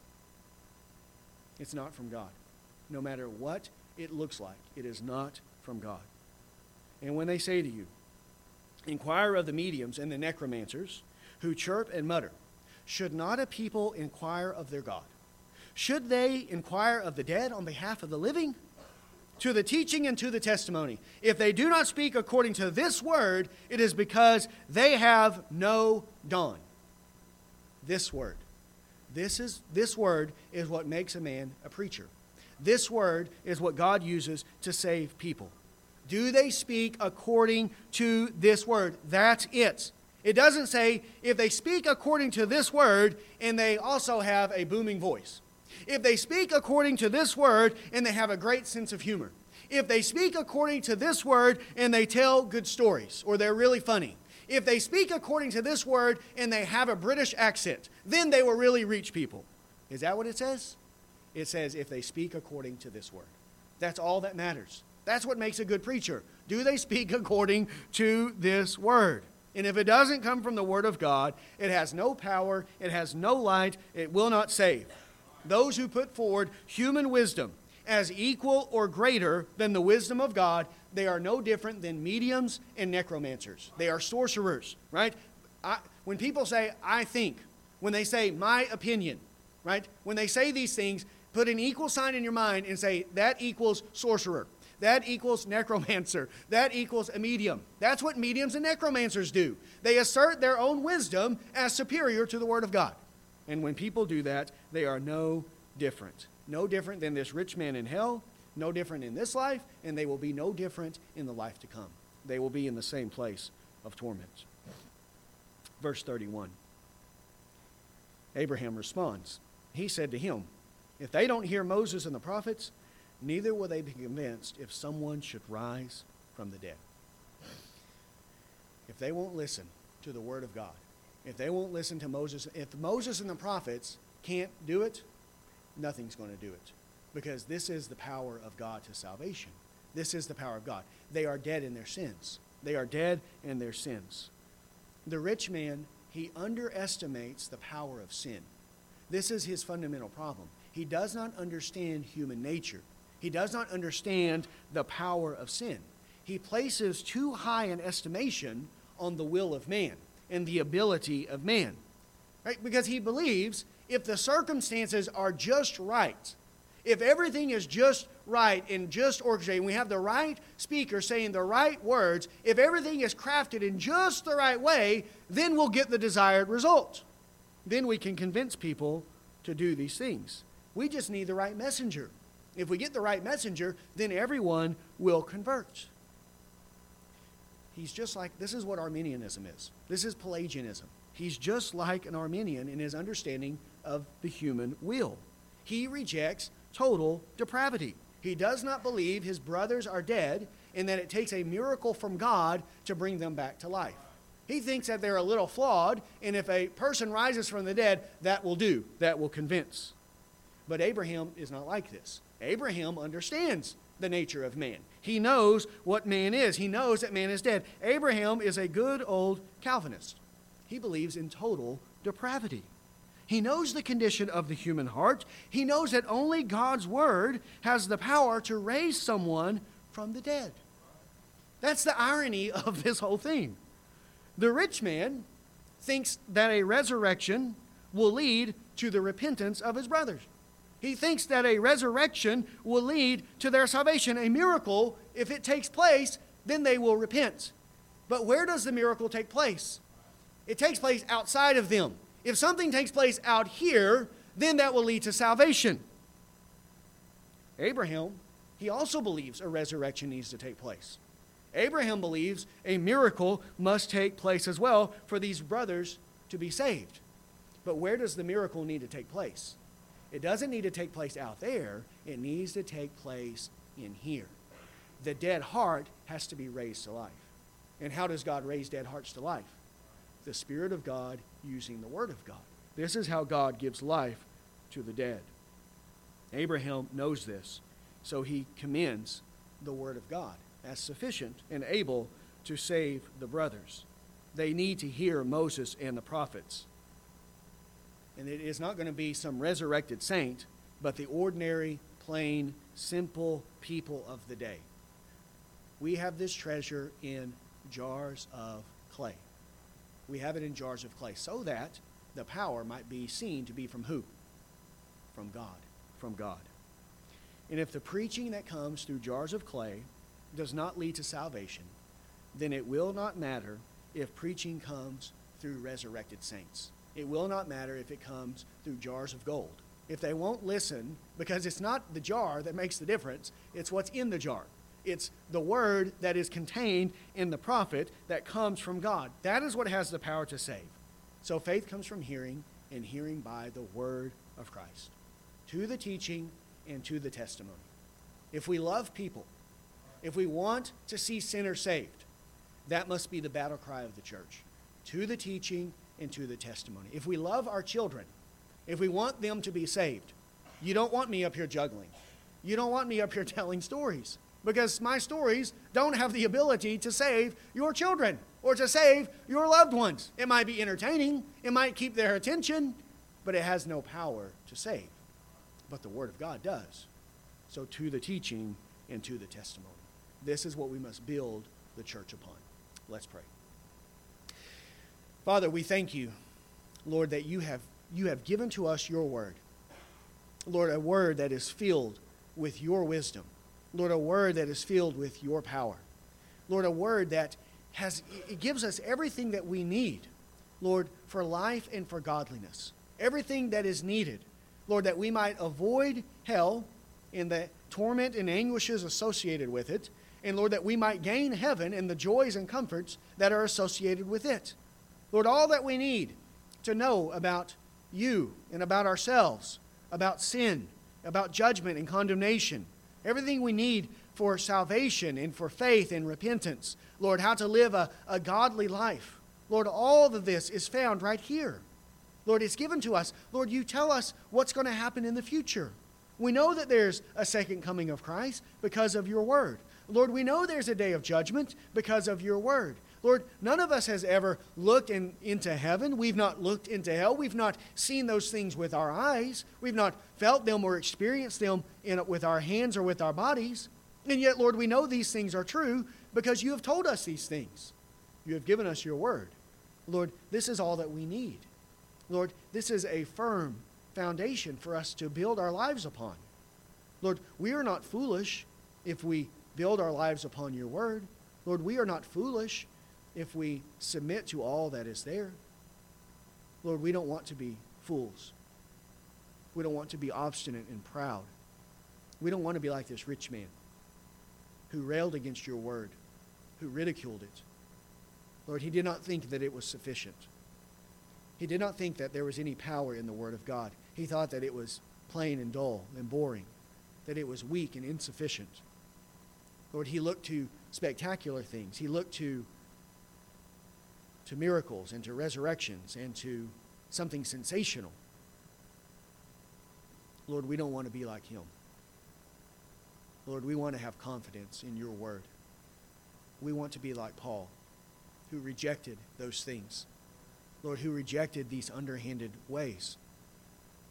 It's not from God. No matter what it looks like, it is not from God. And when they say to you, inquire of the mediums and the necromancers who chirp and mutter, should not a people inquire of their God? Should they inquire of the dead on behalf of the living? To the teaching and to the testimony. If they do not speak according to this word, it is because they have no dawn. This word. This is this word is what makes a man a preacher. This word is what God uses to save people. Do they speak according to this word? That's it. It doesn't say if they speak according to this word and they also have a booming voice. If they speak according to this word and they have a great sense of humor. If they speak according to this word and they tell good stories or they're really funny. If they speak according to this word and they have a British accent, then they will really reach people. Is that what it says? It says if they speak according to this word. That's all that matters. That's what makes a good preacher. Do they speak according to this word? And if it doesn't come from the word of God, it has no power, it has no light, it will not save. Those who put forward human wisdom as equal or greater than the wisdom of God, they are no different than mediums and necromancers. They are sorcerers, right? I, when people say, I think, when they say, my opinion, right? When they say these things, put an equal sign in your mind and say, that equals sorcerer. That equals necromancer. That equals a medium. That's what mediums and necromancers do. They assert their own wisdom as superior to the Word of God. And when people do that, they are no different. No different than this rich man in hell, no different in this life, and they will be no different in the life to come. They will be in the same place of torment. Verse thirty-one. Abraham responds. He said to him, if they don't hear Moses and the prophets, neither will they be convinced if someone should rise from the dead. If they won't listen to the word of God, if they won't listen to Moses, if Moses and the prophets can't do it, nothing's going to do it. Because this is the power of God to salvation. This is the power of God. They are dead in their sins. They are dead in their sins. The rich man, he underestimates the power of sin. This is his fundamental problem. He does not understand human nature. He does not understand the power of sin. He places too high an estimation on the will of man and the ability of man. Right? Because he believes if the circumstances are just right, if everything is just right and just orchestrated, and we have the right speaker saying the right words, if everything is crafted in just the right way, then we'll get the desired result. Then we can convince people to do these things. We just need the right messenger. If we get the right messenger, then everyone will convert. He's just like, this is what Arminianism is. This is Pelagianism. He's just like an Arminian in his understanding of the human will. He rejects total depravity. He does not believe his brothers are dead and that it takes a miracle from God to bring them back to life. He thinks that they're a little flawed, and if a person rises from the dead, that will do. That will convince. But Abraham is not like this. Abraham understands the nature of man. He knows what man is. He knows that man is dead. Abraham is a good old Calvinist. He believes in total depravity. He knows the condition of the human heart. He knows that only God's word has the power to raise someone from the dead. That's the irony of this whole thing. The rich man thinks that a resurrection will lead to the repentance of his brothers. He thinks that a resurrection will lead to their salvation. A miracle, if it takes place, then they will repent. But where does the miracle take place? It takes place outside of them. If something takes place out here, then that will lead to salvation. Abraham, he also believes a resurrection needs to take place. Abraham believes a miracle must take place as well for these brothers to be saved. But where does the miracle need to take place? It doesn't need to take place out there. It needs to take place in here. The dead heart has to be raised to life. And how does God raise dead hearts to life? The Spirit of God using the Word of God. This is how God gives life to the dead. Abraham knows this, so he commends the Word of God as sufficient and able to save the brothers. They need to hear Moses and the prophets. And it is not going to be some resurrected saint, but the ordinary, plain, simple people of the day. We have this treasure in jars of clay. We have it in jars of clay so that the power might be seen to be from who? From God. From God. And if the preaching that comes through jars of clay does not lead to salvation, then it will not matter if preaching comes through resurrected saints. It will not matter if it comes through jars of gold. If they won't listen, because it's not the jar that makes the difference, it's what's in the jar. It's the word that is contained in the prophet that comes from God. That is what has the power to save. So faith comes from hearing, and hearing by the word of Christ, to the teaching and to the testimony. If we love people, if we want to see sinners saved, that must be the battle cry of the church, to the teaching and to the testimony. If we love our children, if we want them to be saved, you don't want me up here juggling. You don't want me up here telling stories, because my stories don't have the ability to save your children or to save your loved ones. It might be entertaining, it might keep their attention, but it has no power to save. But the Word of God does. So to the teaching and to the testimony. This is what we must build the church upon. Let's pray. Father, we thank you, Lord, that you have, you have given to us your word. Lord, a word that is filled with your wisdom. Lord, a word that is filled with your power. Lord, a word that has, it gives us everything that we need, Lord, for life and for godliness. Everything that is needed, Lord, that we might avoid hell and the torment and anguishes associated with it, and Lord, that we might gain heaven and the joys and comforts that are associated with it. Lord, all that we need to know about you and about ourselves, about sin, about judgment and condemnation, everything we need for salvation and for faith and repentance, Lord, how to live a, a godly life. Lord, all of this is found right here. Lord, it's given to us. Lord, you tell us what's going to happen in the future. We know that there's a second coming of Christ because of your word. Lord, we know there's a day of judgment because of your word. Lord, none of us has ever looked in, into heaven. We've not looked into hell. We've not seen those things with our eyes. We've not felt them or experienced them in, with our hands or with our bodies. And yet, Lord, we know these things are true because you have told us these things. You have given us your word. Lord, this is all that we need. Lord, this is a firm foundation for us to build our lives upon. Lord, we are not foolish if we build our lives upon your word. Lord, we are not foolish if we submit to all that is there. Lord, we don't want to be fools. We don't want to be obstinate and proud. We don't want to be like this rich man who railed against your word, who ridiculed it. Lord, he did not think that it was sufficient. He did not think that there was any power in the word of God. He thought that it was plain and dull and boring, that it was weak and insufficient. Lord, he looked to spectacular things. He looked to to miracles and to resurrections and to something sensational. Lord, we don't want to be like him. Lord, we want to have confidence in your word. We want to be like Paul, who rejected those things. Lord, who rejected these underhanded ways.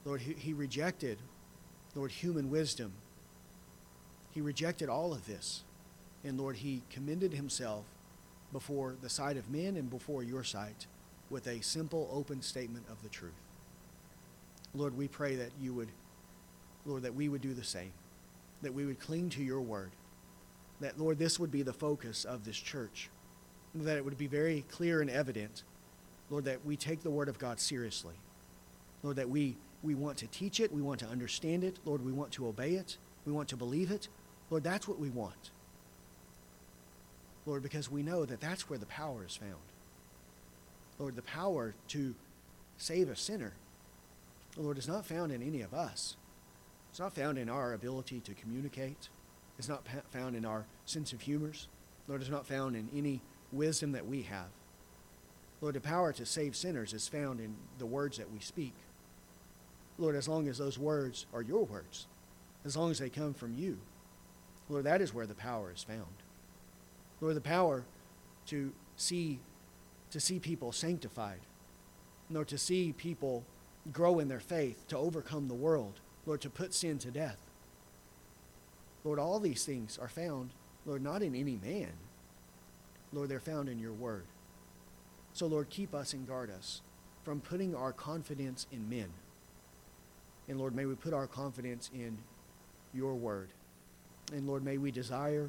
Lord, he, he rejected, Lord, human wisdom. He rejected all of this. And Lord, he commended himself before the sight of men and before your sight with a simple, open statement of the truth. Lord, we pray that you would, Lord, that we would do the same, that we would cling to your word, that, Lord, this would be the focus of this church, that it would be very clear and evident, Lord, that we take the word of God seriously. Lord, that we, we want to teach it, we want to understand it, Lord, we want to obey it, we want to believe it. Lord, that's what we want. Lord, because we know that that's where the power is found. Lord, the power to save a sinner, Lord, is not found in any of us. It's not found in our ability to communicate. It's not pa- found in our sense of humor. Lord, it's not found in any wisdom that we have. Lord, the power to save sinners is found in the words that we speak. Lord, as long as those words are your words, as long as they come from you, Lord, that is where the power is found. Lord, the power to see to see people sanctified, Lord, to see people grow in their faith, to overcome the world, Lord, to put sin to death. Lord, all these things are found, Lord, not in any man. Lord, they're found in your word. So, Lord, keep us and guard us from putting our confidence in men. And, Lord, may we put our confidence in your word. And, Lord, may we desire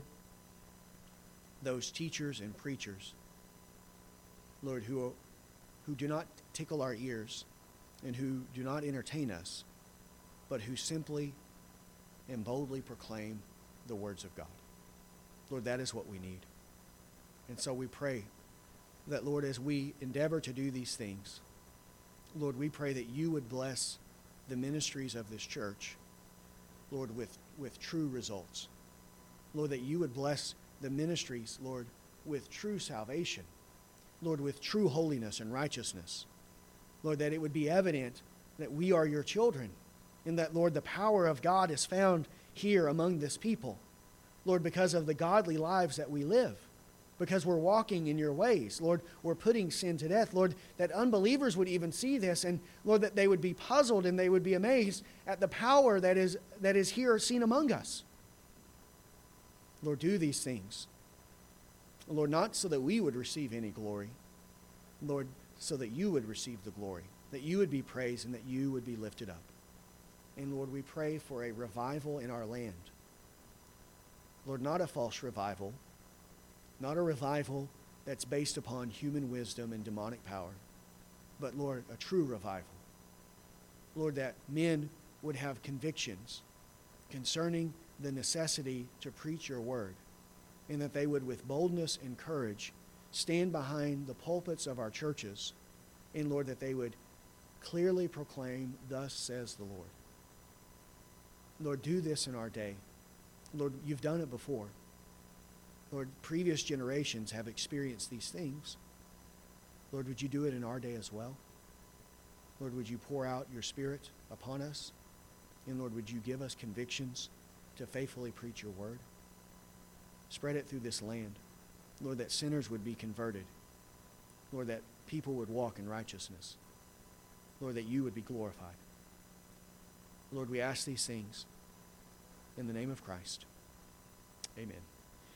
those teachers and preachers, Lord, who, who do not tickle our ears and who do not entertain us, but who simply and boldly proclaim the words of God. Lord, that is what we need. And so we pray that, Lord, as we endeavor to do these things, Lord, we pray that you would bless the ministries of this church, Lord, with, with true results. Lord, that you would bless the ministries, Lord, with true salvation. Lord, with true holiness and righteousness. Lord, that it would be evident that we are your children, and that, Lord, the power of God is found here among this people. Lord, because of the godly lives that we live, because we're walking in your ways. Lord, we're putting sin to death. Lord, that unbelievers would even see this, and Lord, that they would be puzzled and they would be amazed at the power that is, that is here seen among us. Lord, do these things. Lord, not so that we would receive any glory, Lord, so that you would receive the glory, that you would be praised and that you would be lifted up. And Lord, we pray for a revival in our land. Lord, not a false revival, not a revival that's based upon human wisdom and demonic power, but Lord, a true revival. Lord, that men would have convictions concerning the necessity to preach your word, and that they would with boldness and courage stand behind the pulpits of our churches, and Lord, that they would clearly proclaim, thus says the Lord. Lord, do this in our day. Lord, you've done it before. Lord, previous generations have experienced these things. Lord, would you do it in our day as well? Lord, would you pour out your Spirit upon us? And Lord, would you give us convictions to faithfully preach your word? Spread it through this land. Lord, that sinners would be converted. Lord, that people would walk in righteousness. Lord, that you would be glorified. Lord, we ask these things in the name of Christ. Amen.